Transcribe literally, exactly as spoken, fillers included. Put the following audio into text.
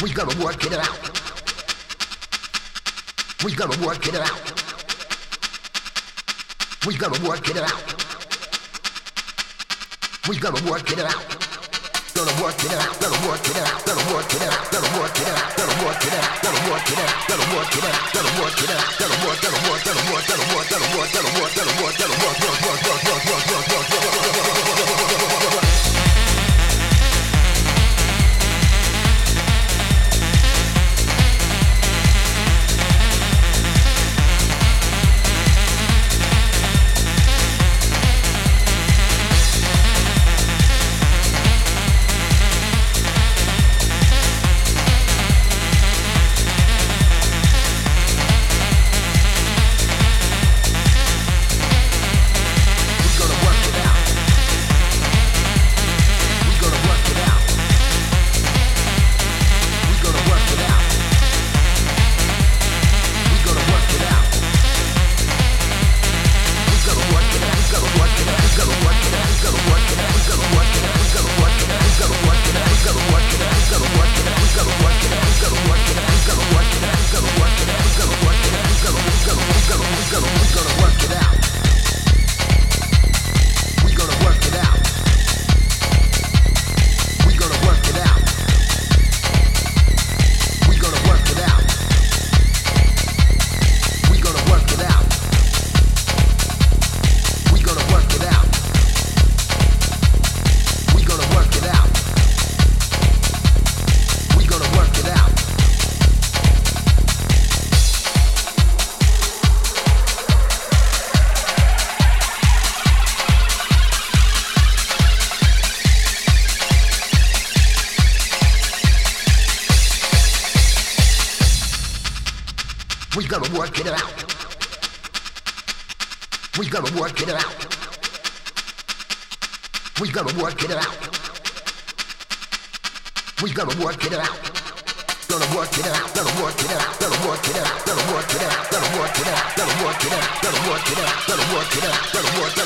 We gonna work it out. We gonna work it out. We gonna work it out. We gonna work it out. Gonna work it out. Gonna work it out. Gonna work it out. Gonna work it out. Gonna work it out. Gonna work it out. Gonna work it out. Gonna work it out. Gonna work. Gonna work. Gonna work. Gonna work. Gonna work. Gonna work. Gonna work. Gonna work. Work. Work. Work. Work. Work. Work. Work. Work. Work. We gonna work it out. We gonna work it out. We gonna work it out. We gonna work it out. Gonna work it out. Gonna work it out. Gonna work it out. Gonna work it out. Gonna work it out. Gonna work it out. Gonna work it out. Gonna work it out. Gonna work it out.